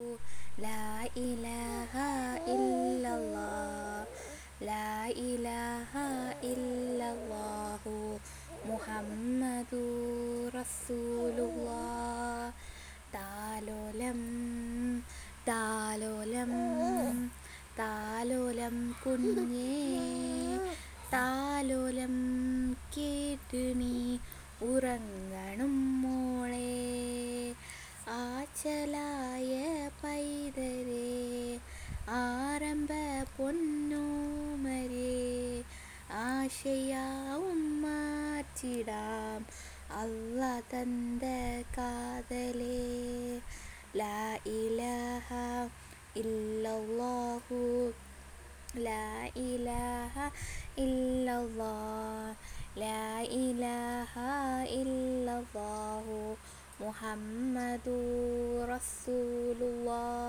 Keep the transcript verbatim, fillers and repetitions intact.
ലാ ഇലാഹ ഇല്ലല്ലാഹ് ലാ ഇലാഹ ഇല്ലല്ലാഹു മുഹമ്മദുർ റസൂലുള്ളാഹ്. താലോലം താലോലം താലോലം കുഞ്ഞേ താലോലം കേട്ട് നീ ഉറങ്ങണം മോളെ. ആച്ചലായ പൈതരേ ആരംഭ പൊന്നോമരേ ആശയാവും മാറ്റിടാം അല്ല തந்த കാതലേ. ലാ ഇലാഹ ഇല്ലല്ലാഹു ലാ ഇലാഹ ഇല്ലല്ലാഹ് ലാ ഇലാഹ ഇല്ലല്ലാഹു മുഹമ്മദുർ റസൂലുള്ളാഹ്.